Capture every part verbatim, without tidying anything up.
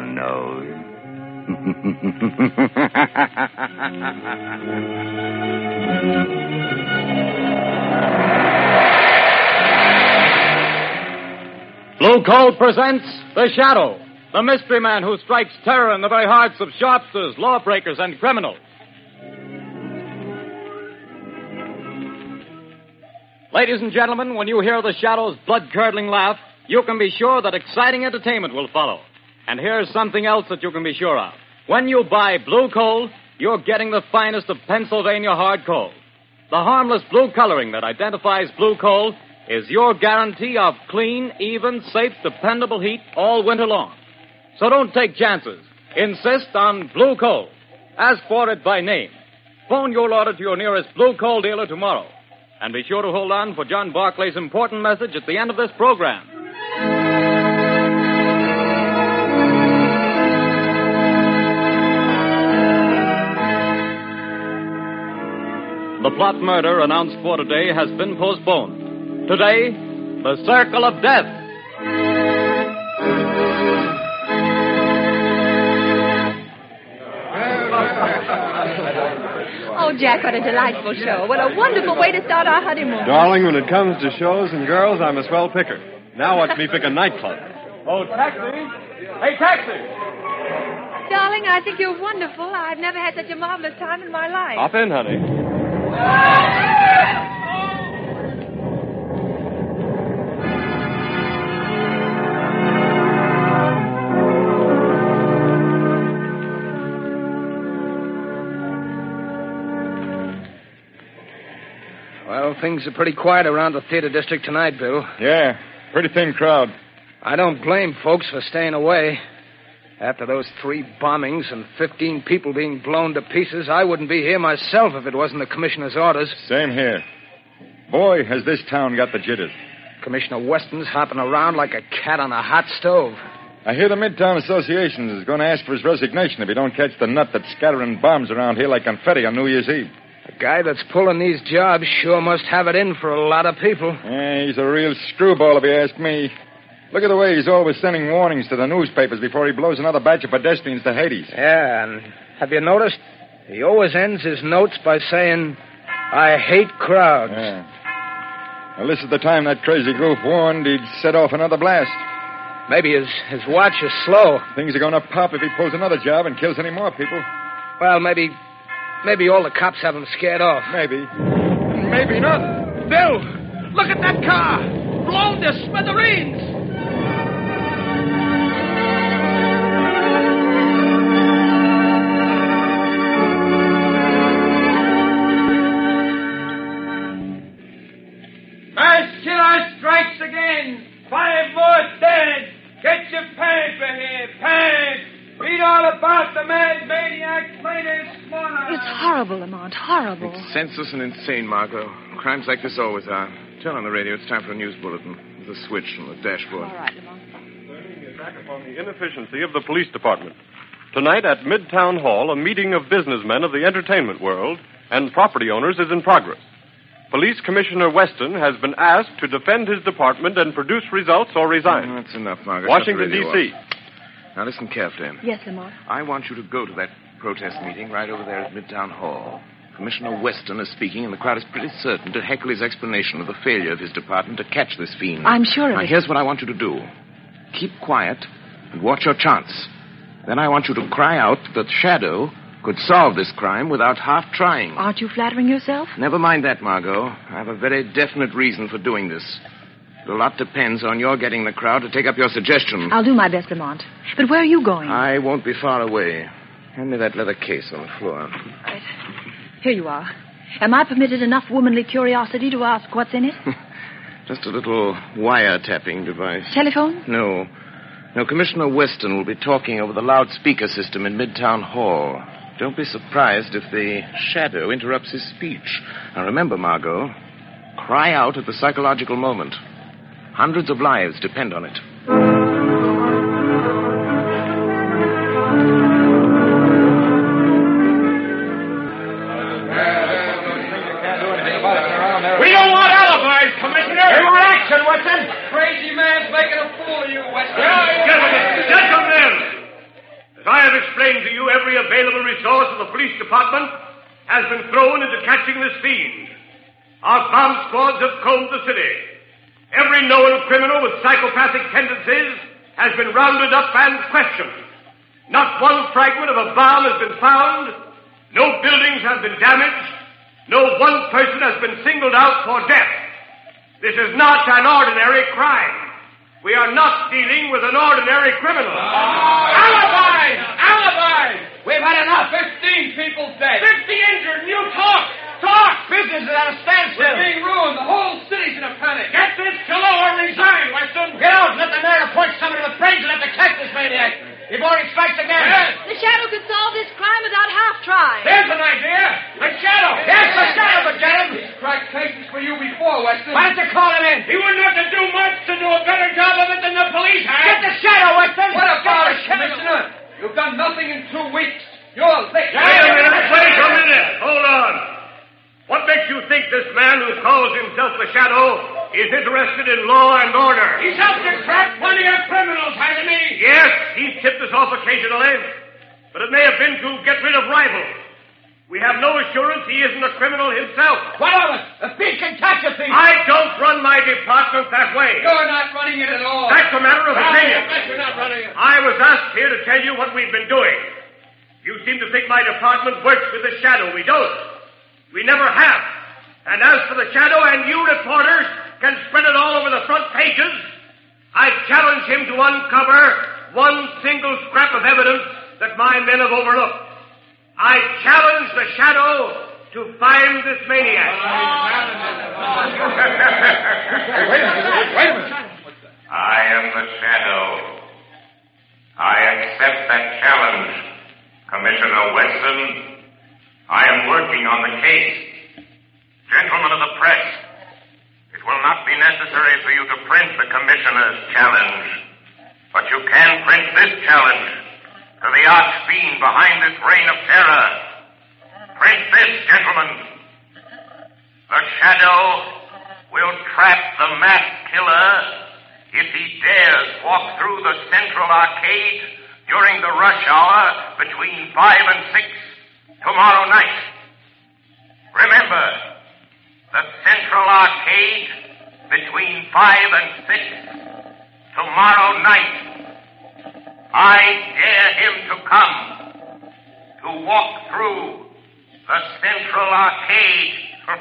nose. Blue Coal presents The Shadow, the mystery man who strikes terror in the very hearts of sharpsters, lawbreakers, and criminals. Ladies and gentlemen, when you hear The Shadow's blood-curdling laugh, you can be sure that exciting entertainment will follow. And here's something else that you can be sure of. When you buy Blue Coal, you're getting the finest of Pennsylvania hard coal. The harmless blue coloring that identifies Blue Coal is your guarantee of clean, even, safe, dependable heat all winter long. So don't take chances. Insist on Blue Coal. Ask for it by name. Phone your order to your nearest Blue Coal dealer tomorrow. And be sure to hold on for John Barclay's important message at the end of this program. The plot murder announced for today has been postponed. Today, the Circle of Death. Oh, Jack, what a delightful show. What a wonderful way to start our honeymoon. Darling, when it comes to shows and girls, I'm a swell picker. Now watch me pick a nightclub. Oh, taxi. Hey, taxi. Darling, I think you're wonderful. I've never had such a marvelous time in my life. Hop in, honey. Well, things are pretty quiet around the theater district tonight, Bill. Yeah, pretty thin crowd. I don't blame folks for staying away. After those three bombings and fifteen people being blown to pieces, I wouldn't be here myself if it wasn't the commissioner's orders. Same here. Boy, has this town got the jitters. Commissioner Weston's hopping around like a cat on a hot stove. I hear the Midtown Association is going to ask for his resignation if he don't catch the nut that's scattering bombs around here like confetti on New Year's Eve. The guy that's pulling these jobs sure must have it in for a lot of people. Yeah, he's a real screwball if you ask me. Look at the way he's always sending warnings to the newspapers before he blows another batch of pedestrians to Hades. Yeah, and have you noticed? He always ends his notes by saying, I hate crowds. Yeah. Well, this is the time that crazy goof warned he'd set off another blast. Maybe his, his watch is slow. Things are going to pop if he pulls another job and kills any more people. Well, maybe... Maybe all the cops have him scared off. Maybe. Maybe not. Bill, look at that car. Blown to smithereens. Mass killer strikes again. Five more dead. Get your paper here. Pants. Read all about the mad maniac latest morning. It's horrible, Lamont, horrible. It's senseless and insane, Margot. Crimes like this always are. Turn on the radio. It's time for a news bulletin. There's a switch on the dashboard. All right, Lamont. Turning the attack upon the inefficiency of the police department. Tonight at Midtown Hall, a meeting of businessmen of the entertainment world and property owners is in progress. Police Commissioner Weston has been asked to defend his department and produce results or resign. Oh, that's enough, Margot. Washington, D C Now, listen carefully. Yes, Lamont. I want you to go to that protest meeting right over there at Midtown Hall. Commissioner Weston is speaking, and the crowd is pretty certain to heckle his explanation of the failure of his department to catch this fiend. I'm sure of now, it. here's what I want you to do. Keep quiet and watch your chance. Then I want you to cry out that Shadow could solve this crime without half trying. Aren't you flattering yourself? Never mind that, Margot. I have a very definite reason for doing this. A lot depends on your getting the crowd to take up your suggestion. I'll do my best, Lamont. But where are you going? I won't be far away. Hand me that leather case on the floor. Right. Here you are. Am I permitted enough womanly curiosity to ask what's in it? Just a little wiretapping device. Telephone? No. No, Commissioner Weston will be talking over the loudspeaker system in Midtown Hall. Don't be surprised if the Shadow interrupts his speech. Now remember, Margot, cry out at the psychological moment. Hundreds of lives depend on it. We don't want alibis, Commissioner. We want action, Weston. Crazy man's making a fool of you, Weston. Gentlemen, gentlemen, have explained to you, every available resource of the police department has been thrown into catching this fiend. Our bomb squads have combed the city. Every known criminal with psychopathic tendencies has been rounded up and questioned. Not one fragment of a bomb has been found. No buildings have been damaged. No one person has been singled out for death. This is not an ordinary crime. We are not dealing with an ordinary criminal. Oh, alibis! Alibis! We've had enough. Fifteen people dead. Fifty injured, and you talk! Talk! Business is at a standstill. We're being ruined. The whole city's in a panic. Get this fellow or resign, Weston. Get out and let the mayor appoint somebody with brains enough to catch this maniac. Before he strikes again. Yes. The Shadow could solve this crime without half trying. There's an idea. The Shadow. Yes, the Shadow could get him. He's cracked cases for you before, Weston. Why don't you call him in? He wouldn't have to do much to do a better job of it than the police have. Get the Shadow, Weston. What about it, Commissioner? You've done nothing in two weeks. You're licked. Wait a minute. Wait a minute. Hold on. What makes you think this man who calls himself the Shadow is interested in law and order? He's helped to trap plenty of criminals, hasn't he? Yes, he's tipped us off occasionally, but it may have been to get rid of rivals. We have no assurance he isn't a criminal himself. What of it? A thief can catch a thief. I don't run my department that way. You're not running it at all. That's a matter of opinion. I bet you're not running it. I was asked here to tell you what we've been doing. You seem to think my department works with the Shadow. We don't. We never have. And as for the Shadow, and you reporters can spread it all over the front pages, I challenge him to uncover one single scrap of evidence that my men have overlooked. I challenge the Shadow to find this maniac. Wait a minute. Wait a minute. I am the Shadow. I accept that challenge, Commissioner Weston. I am working on the case. Gentlemen of the press, it will not be necessary for you to print the Commissioner's challenge, but you can print this challenge to the arch-fiend behind this reign of terror. Print this, gentlemen. The Shadow will trap the masked killer if he dares walk through the Central Arcade during the rush hour between five and six tomorrow night. Remember, the Central Arcade between five and six tomorrow night. I dare him to come to walk through the Central Arcade.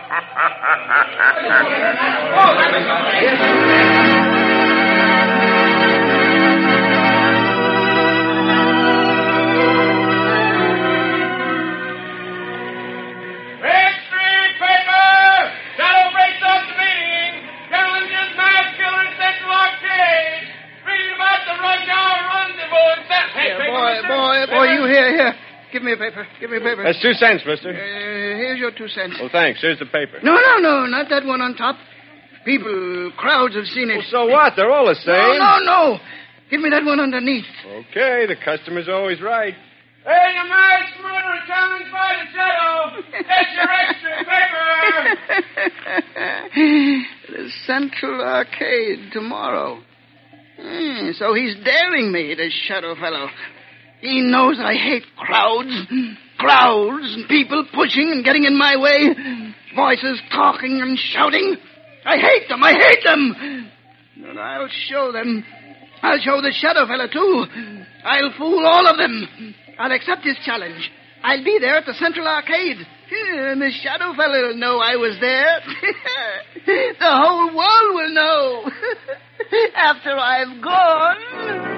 Give me a paper. Give me a paper. That's two cents, mister. Uh, here's your two cents. Well, thanks. Here's the paper. No, no, no. Not that one on top. People, crowds have seen it. Well, so what? They're all the same. No, no, no. Give me that one underneath. Okay, the customer's always right. Hey, the masked murderer challenged by the Shadow. That's your extra paper. The Central Arcade tomorrow. Hmm, so he's daring me, this Shadow fellow. He knows I hate crowds, crowds, and people pushing and getting in my way, voices talking and shouting. I hate them, I hate them. But I'll show them. I'll show the Shadow fella, too. I'll fool all of them. I'll accept his challenge. I'll be there at the Central Arcade. And the Shadow fella will know I was there. The whole world will know. After I've gone.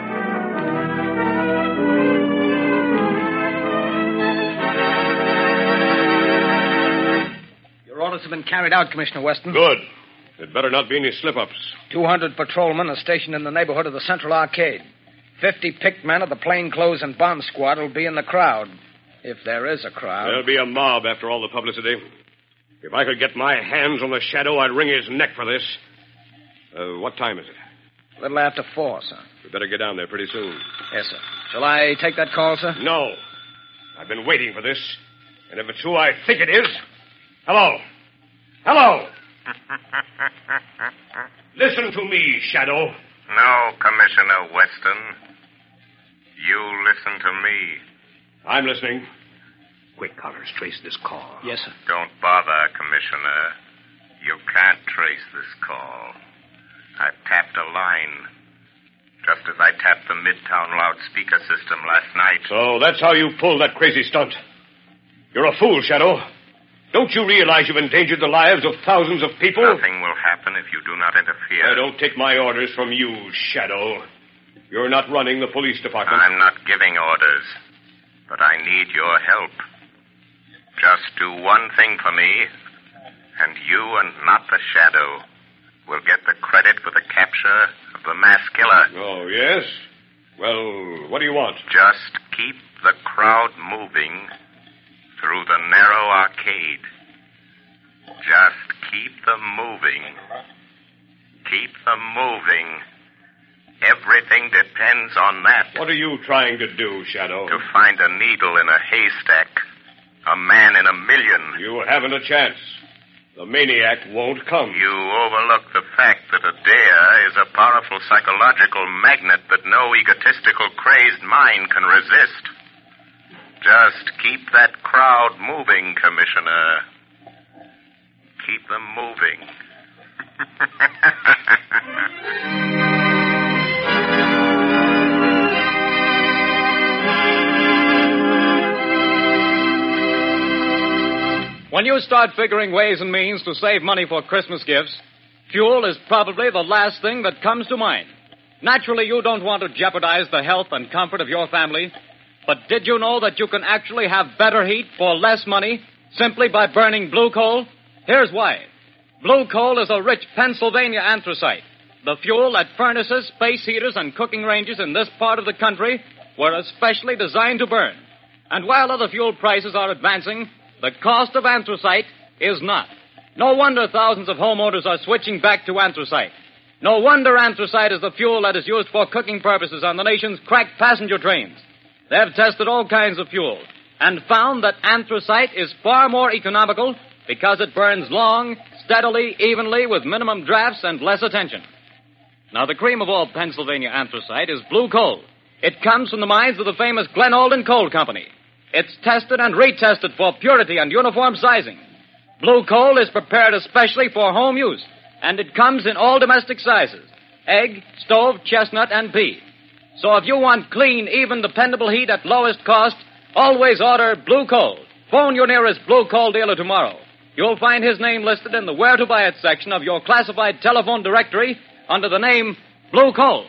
Your orders have been carried out, Commissioner Weston. Good. There'd better not be any slip-ups. Two hundred patrolmen are stationed in the neighborhood of the Central Arcade. Fifty picked men of the plainclothes and bomb squad will be in the crowd. If there is a crowd. There'll be a mob after all the publicity. If I could get my hands on the Shadow, I'd wring his neck for this. Uh, what time is it? A little after four, sir. We better get down there pretty soon. Yes, sir. Shall I take that call, sir? No. I've been waiting for this. And if it's who I think it is... Hello. Hello. Listen to me, Shadow. No, Commissioner Weston. You listen to me. I'm listening. Quick, Collars, trace this call. Yes, sir. Don't bother, Commissioner. You can't trace this call. I've tapped a line. Just as I tapped the Midtown loudspeaker system last night. So that's how you pulled that crazy stunt. You're a fool, Shadow. Don't you realize you've endangered the lives of thousands of people? Nothing will happen if you do not interfere. I don't take my orders from you, Shadow. You're not running the police department. I'm not giving orders, but I need your help. Just do one thing for me, and you and not the Shadow will get the credit for the capture of the mass killer. Oh, yes? Well, what do you want? Just keep the crowd moving through the narrow arcade. Just keep them moving. Keep them moving. Everything depends on that. What are you trying to do, Shadow? To find a needle in a haystack. A man in a million. You haven't a chance. The maniac won't come. You overlook the fact that a dare is a powerful psychological magnet that no egotistical, crazed mind can resist. Just keep that crowd moving, Commissioner. Keep them moving. When you start figuring ways and means to save money for Christmas gifts, fuel is probably the last thing that comes to mind. Naturally, you don't want to jeopardize the health and comfort of your family, but did you know that you can actually have better heat for less money simply by burning blue coal? Here's why. Blue coal is a rich Pennsylvania anthracite, the fuel that furnaces, space heaters, and cooking ranges in this part of the country were especially designed to burn. And while other fuel prices are advancing, the cost of anthracite is not. No wonder thousands of homeowners are switching back to anthracite. No wonder anthracite is the fuel that is used for cooking purposes on the nation's crack passenger trains. They've tested all kinds of fuel and found that anthracite is far more economical because it burns long, steadily, evenly, with minimum drafts and less attention. Now, the cream of all Pennsylvania anthracite is blue coal. It comes from the mines of the famous Glen Olden Coal Company. It's tested and retested for purity and uniform sizing. Blue coal is prepared especially for home use, and it comes in all domestic sizes: egg, stove, chestnut, and pea. So if you want clean, even, dependable heat at lowest cost, always order blue coal. Phone your nearest blue coal dealer tomorrow. You'll find his name listed in the Where to Buy It section of your classified telephone directory under the name Blue Coal.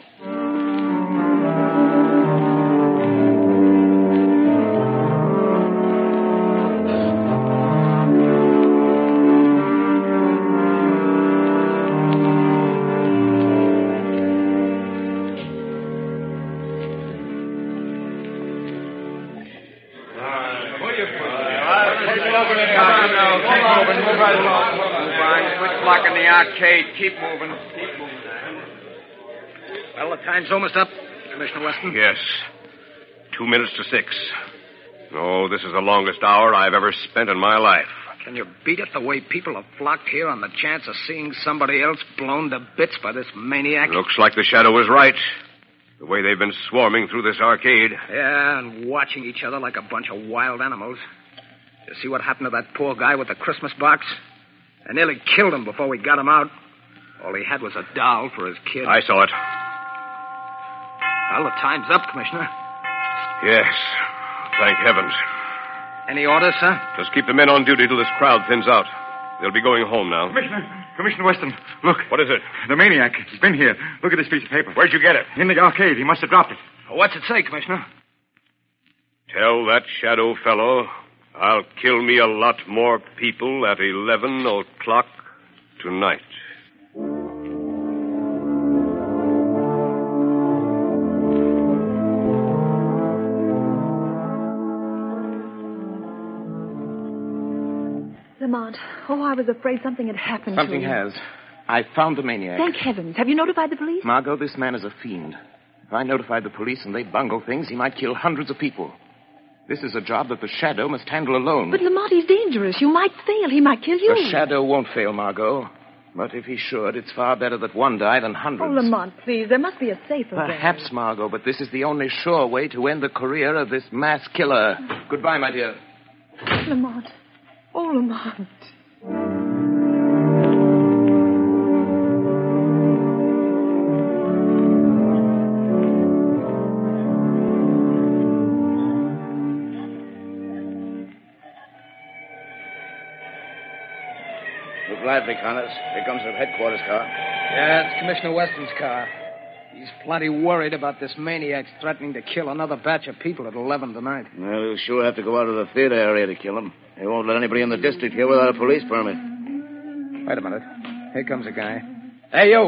Arcade. Keep moving. Keep moving. Well, the time's almost up, Commissioner Weston. Yes. Two minutes to six. Oh, this is the longest hour I've ever spent in my life. Can you beat it the way people have flocked here on the chance of seeing somebody else blown to bits by this maniac? Looks like the Shadow was right. The way they've been swarming through this arcade. Yeah, and watching each other like a bunch of wild animals. You see what happened to that poor guy with the Christmas box? I nearly killed him before we got him out. All he had was a doll for his kid. I saw it. Well, the time's up, Commissioner. Yes. Thank heavens. Any orders, sir? Just keep the men on duty till this crowd thins out. They'll be going home now. Commissioner, Commissioner Weston, look. What is it? The maniac. He's been here. Look at this piece of paper. Where'd you get it? In the arcade. He must have dropped it. What's it say, Commissioner? Tell that Shadow fellow I'll kill me a lot more people at eleven o'clock tonight. Lamont, oh, I was afraid something had happened Something to him. has. I found the maniac. Thank heavens. Have you notified the police? Margot, this man is a fiend. If I notified the police and they bungle things, he might kill hundreds of people. This is a job that the Shadow must handle alone. But Lamont, he's dangerous. You might fail. He might kill you. The Shadow won't fail, Margot. But if he should, it's far better that one die than hundreds. Oh, Lamont, please. There must be a safer way. Perhaps, Margot, but this is the only sure way to end the career of this mass killer. Goodbye, my dear. Lamont. Oh, Lamont. Look lively, Connors. Here comes the headquarters car. Yeah, it's Commissioner Weston's car. He's plenty worried about this maniac threatening to kill another batch of people at eleven tonight. Well, he'll sure have to go out of the theater area to kill him. They won't let anybody in the district here without a police permit. Wait a minute. Here comes a guy. Hey, you.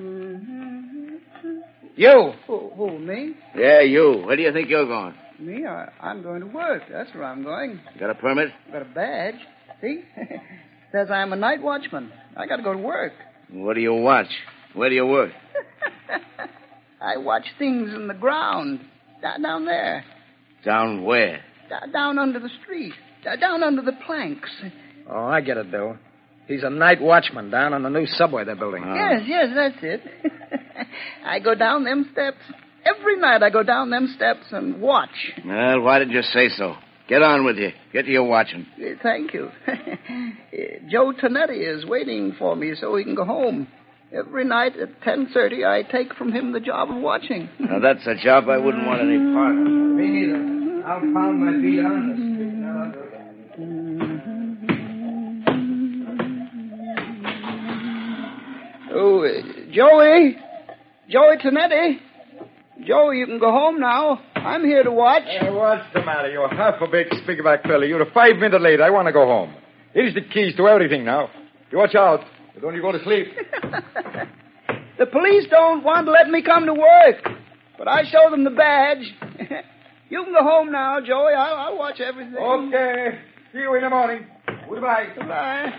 You. Who, who, me? Yeah, you. Where do you think you're going? Me? I, I'm going to work. That's where I'm going. You got a permit? Got a badge. See? Says I'm a night watchman. I got to go to work. What do you watch? Where do you work? I watch things in the ground. Da- down there. Down where? Da- down under the street. Da- down under the planks. Oh, I get it, Bill. He's a night watchman down on the new subway they're building. Oh. Yes, yes, that's it. I go down them steps. Every night I go down them steps and watch. Well, why did you say so? Get on with you. Get to your watching. Uh, Thank you. Uh, Joe Tonetti is waiting for me so he can go home. Every night at ten thirty, I take from him the job of watching. Now, that's a job I wouldn't want any part of. Me neither. I'll pound my feet on the street. Oh, uh, Joey. Joey Tonetti. Joey, you can go home now. I'm here to watch. Hey, what's the matter? You're half a big speakerback fella. You're a five minutes late. I want to go home. Here's the keys to everything now. You watch out. Don't you go to sleep. The police don't want to let me come to work, but I show them the badge. You can go home now, Joey. I'll, I'll watch everything. Okay. See you in the morning. Goodbye. Goodbye.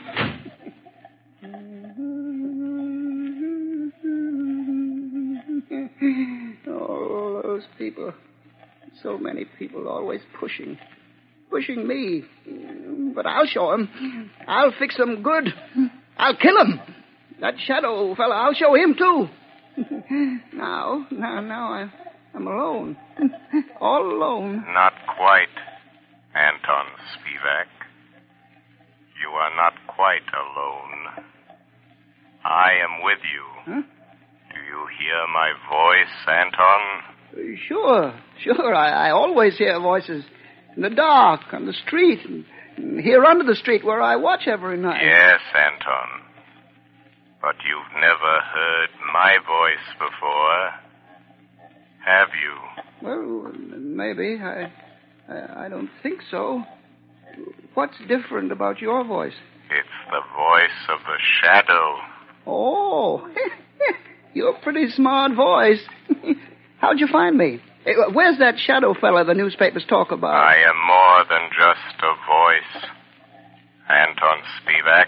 Oh, those people. So many people always pushing. Pushing me. But I'll show them. I'll fix them good. I'll kill him. That shadow fella, I'll show him, too. now, now, now I, I'm alone. All alone. Not quite, Anton Spivak. You are not quite alone. I am with you. Huh? Do you hear my voice, Anton? Uh, sure, sure. I, I always hear voices in the dark, on the street, and, and here under the street where I watch every night. Yes, Anton. But you've never heard my voice before, have you? Well, maybe. I, I, I don't think so. What's different about your voice? It's the voice of the shadow. Oh, you're a pretty smart voice. How'd you find me? Where's that shadow fella the newspapers talk about? I am more than just a voice, Anton Spivak.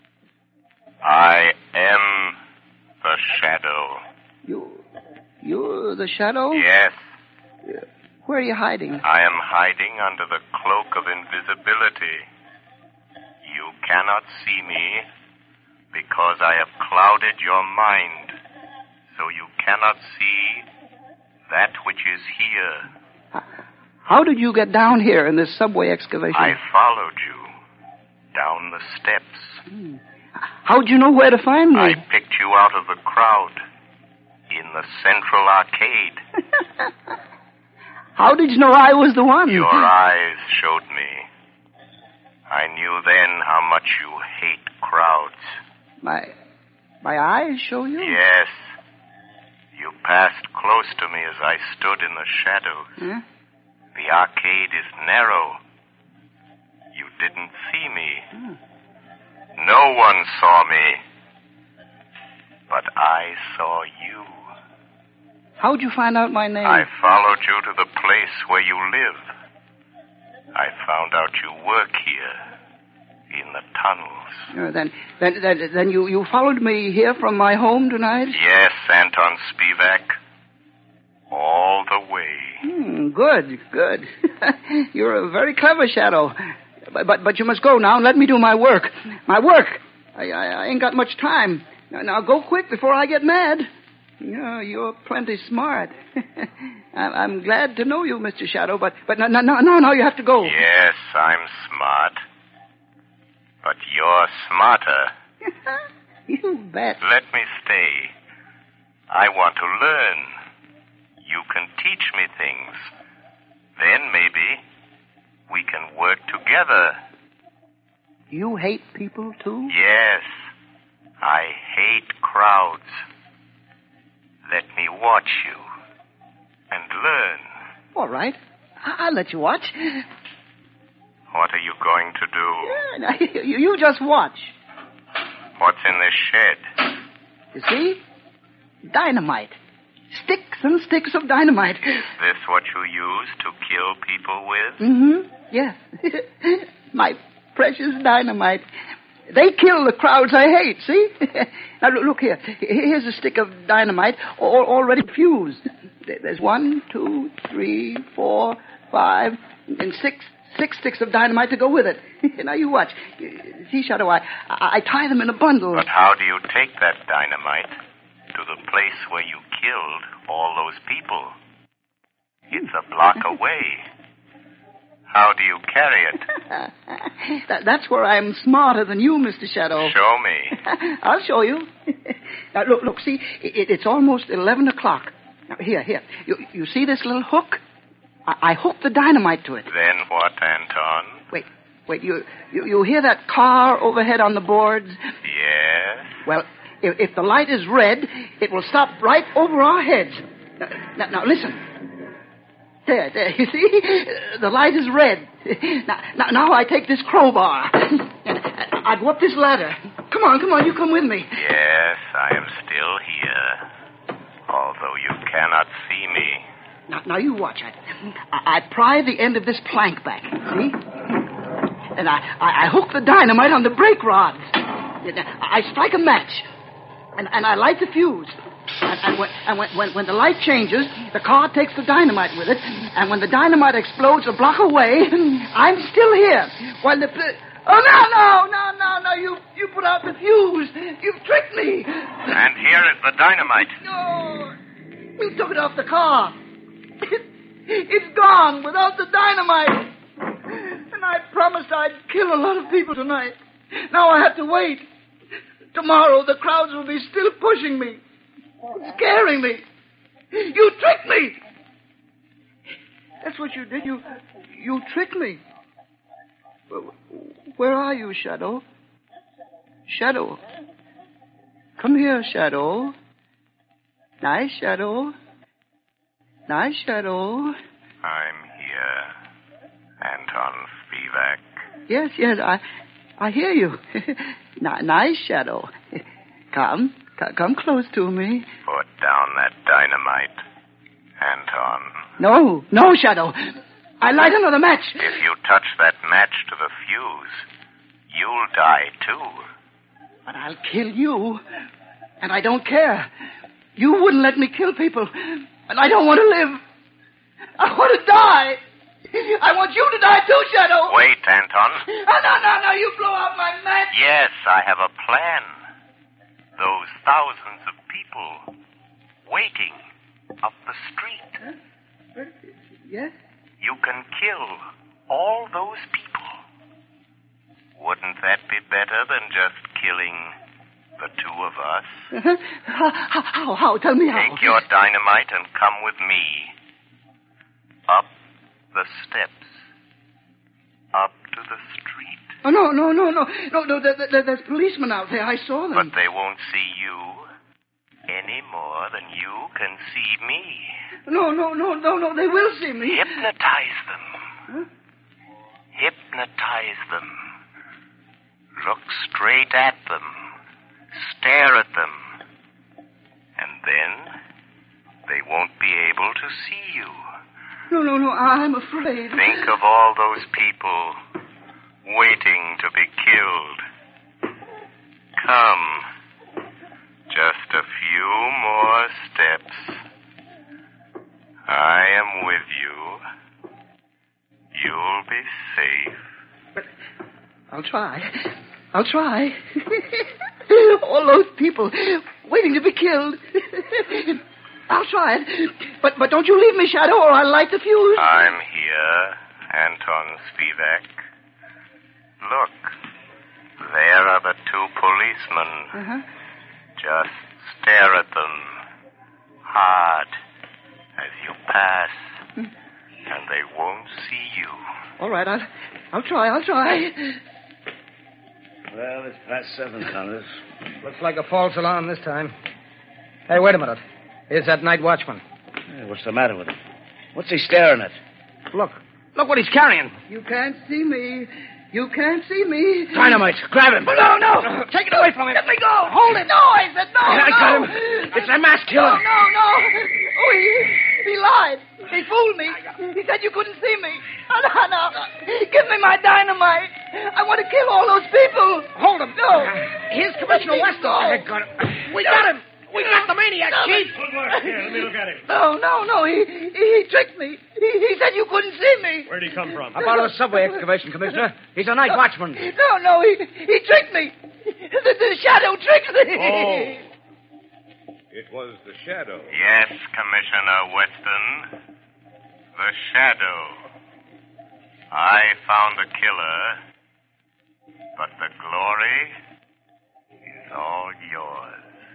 I am the shadow. You, you're the shadow? Yes. Where are you hiding? I am hiding under the cloak of invisibility. You cannot see me because I have clouded your mind, so you cannot see that which is here. How did you get down here in this subway excavation? I followed you down the steps. Hmm. How'd you know where to find me? I picked you out of the crowd in the Central Arcade. How did you know I was the one? Your eyes showed me. I knew then how much you hate crowds. My my eyes show you? Yes. You passed close to me as I stood in the shadows. Huh? The arcade is narrow. You didn't see me. Hmm. No one saw me. But I saw you. How'd you find out my name? I followed you to the place where you live. I found out you work here in the tunnels. Uh, then then, then, then you, you followed me here from my home tonight? Yes, Anton Spivak. All the way. Hmm, good, good. You're a very clever shadow. But, but but you must go now and let me do my work. My work. I, I, I ain't got much time. Now, now, go quick before I get mad. Yeah, you're plenty smart. I'm, I'm glad to know you, Mister Shadow, but but no, no, no, no, no, you have to go. Yes, I'm smart. But you're smarter. You bet. Let me stay. I want to learn. You can teach me things. Then maybe we can work together. You hate people, too? Yes. I hate crowds. Let me watch you and learn. All right. I- I'll let you watch. What are you going to do? Yeah, you, you just watch. What's in this shed? You see? Dynamite. Sticks and sticks of dynamite. Is this what you use to kill people with? Mm-hmm. Yes. My precious dynamite. They kill the crowds I hate, see? Now, look, look here. Here's a stick of dynamite all, already fused. There's one, two, three, four, five, and six six sticks of dynamite to go with it. Now, you watch. See, Shadow, I, I, I tie them in a bundle. But how do you take that dynamite to the place where you killed all those people? It's a block away. How do you carry it? that, that's where I'm smarter than you, Mister Shadow. Show me. I'll show you. Now, look, look, see, it, it's almost eleven o'clock. Now, here, here. You, you see this little hook? I, I hooked the dynamite to it. Then what, Anton? Wait, wait, you, you, you hear that car overhead on the boards? Yes. Well, if, if the light is red, it will stop right over our heads. Now, now, now listen. There, there, you see? The light is red. Now, now, now I take this crowbar. And I go up this ladder. Come on, come on, you come with me. Yes, I am still here. Although you cannot see me. Now, now you watch. I, I, I pry the end of this plank back, see? And I, I, I hook the dynamite on the brake rods. I strike a match. And, and I light the fuse. And, and, when, and when, when, when the light changes, the car takes the dynamite with it. And when the dynamite explodes a block away, I'm still here. While the... Oh, no, no, no, no, no. You, you put out the fuse. You've tricked me. And here is the dynamite. No. You took it off the car. It, it's gone without the dynamite. And I promised I'd kill a lot of people tonight. Now I have to wait. Tomorrow the crowds will be still pushing me. Scaring me. You tricked me. That's what you did. You you tricked me. Where are you, Shadow? Shadow. Come here, Shadow. Nice, Shadow. Nice, Shadow. I'm here, Anton Spivak. Yes, yes, I I hear you. Nice, Shadow. Come. Come close to me. Put down that dynamite, Anton. No, no, Shadow. I light another match. If you touch that match to the fuse, you'll die, too. But I'll kill you. And I don't care. You wouldn't let me kill people. And I don't want to live. I want to die. I want you to die, too, Shadow. Wait, Anton. Oh, no, no, no. You blow out my match. Yes, I have a plan. Those thousands of people waiting up the street. Huh? Yes? You can kill all those people. Wouldn't that be better than just killing the two of us? Uh-huh. How, how, how? Tell me how. Take your dynamite and come with me. Up the steps. Up to the street. Oh, no, no, no, no. No, no, there, there, there's policemen out there. I saw them. But they won't see you any more than you can see me. No, no, no, no, no. They will see me. Hypnotize them. Huh? Hypnotize them. Look straight at them. Stare at them. And then they won't be able to see you. No, no, no. I'm afraid. Think of all those people waiting to be killed. Come. Just a few more steps. I am with you. You'll be safe. But I'll try. I'll try. All those people waiting to be killed. I'll try it. But but don't you leave me, Shadow, or I'll light the fuse. I'm here, Anton Spivak. Look, there are the two policemen. Uh-huh. Just stare at them hard as you pass, hmm. and they won't see you. All right, I'll, I'll try, I'll try. Well, it's past seven, Connors. Looks like a false alarm this time. Hey, wait a minute. Here's that night watchman. Hey, what's the matter with him? What's he staring at? Look. Look what he's carrying. You can't see me. You can't see me. Dynamite. Grab him. No, no. Take it away from him. Let me go. Hold it. No, I said no. I no. got him. It's a mass killer. No, no, no. Oh, he, he lied. He fooled me. He said you couldn't see me. No, no, no. Give me my dynamite. I want to kill all those people. Hold him. No. Here's Commissioner Weston. I got him. We got him. We got the maniac, no, Chief. Good work. Here, let me look at him. No, no, no. He, he, he tricked me. He, he said you couldn't see me. Where'd he come from? Up out of the subway excavation, Commissioner. He's a night watchman. No, no. He, he tricked me. The, the shadow tricked me. Oh. It was the shadow. Yes, Commissioner Weston. The shadow. I found the killer, but the glory is all yours.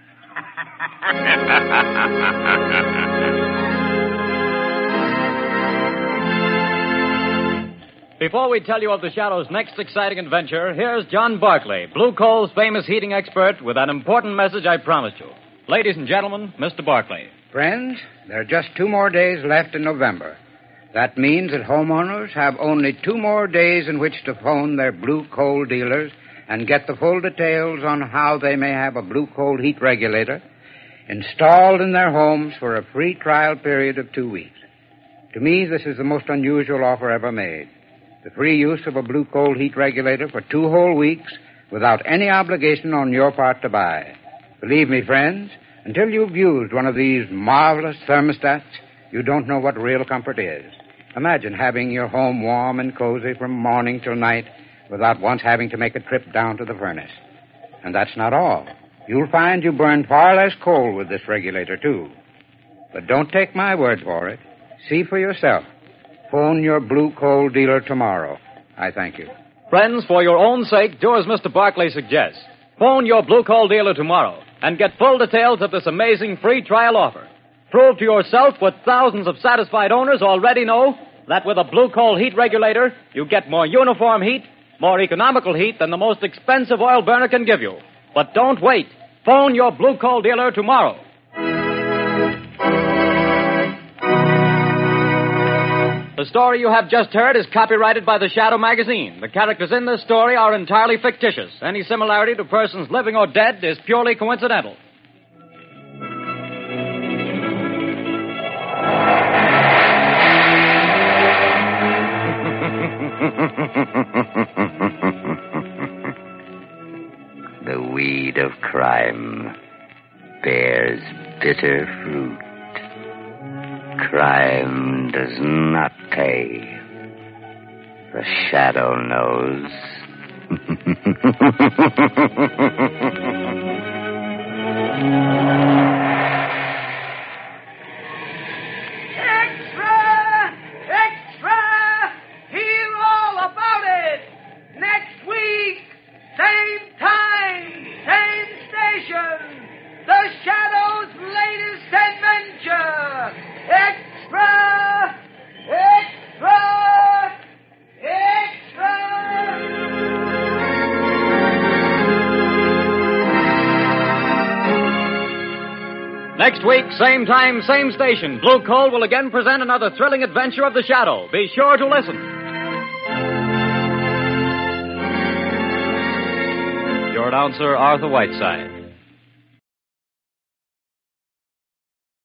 Before we tell you of the Shadow's next exciting adventure, here's John Barclay, Blue Coal's famous heating expert, with an important message I promised you. Ladies and gentlemen, Mister Barclay. Friends, there are just two more days left in November. That means that homeowners have only two more days in which to phone their Blue Coal dealers and get the full details on how they may have a Blue Coal heat regulator installed in their homes for a free trial period of two weeks. To me, this is the most unusual offer ever made. The free use of a Blue Coal heat regulator for two whole weeks without any obligation on your part to buy. Believe me, friends, until you've used one of these marvelous thermostats, you don't know what real comfort is. Imagine having your home warm and cozy from morning till night without once having to make a trip down to the furnace. And that's not all. You'll find you burn far less coal with this regulator, too. But don't take my word for it. See for yourself. Phone your Blue Coal dealer tomorrow. I thank you. Friends, for your own sake, do as Mister Barclay suggests. Phone your Blue Coal dealer tomorrow and get full details of this amazing free trial offer. Prove to yourself what thousands of satisfied owners already know, that with a Blue Coal heat regulator, you get more uniform heat, more economical heat than the most expensive oil burner can give you. But don't wait. Phone your Blue Coal dealer tomorrow. The story you have just heard is copyrighted by the Shadow magazine. The characters in this story are entirely fictitious. Any similarity to persons living or dead is purely coincidental. The weed of crime bears bitter fruit. Crime does not pay. The Shadow knows. Extra! Extra! Hear all about it! Next week, same time, same station. The Shadow's latest adventure. Extra! Extra! Extra! Next week, same time, same station, Blue Coal will again present another thrilling adventure of the Shadow. Be sure to listen. Your announcer, Arthur Whiteside.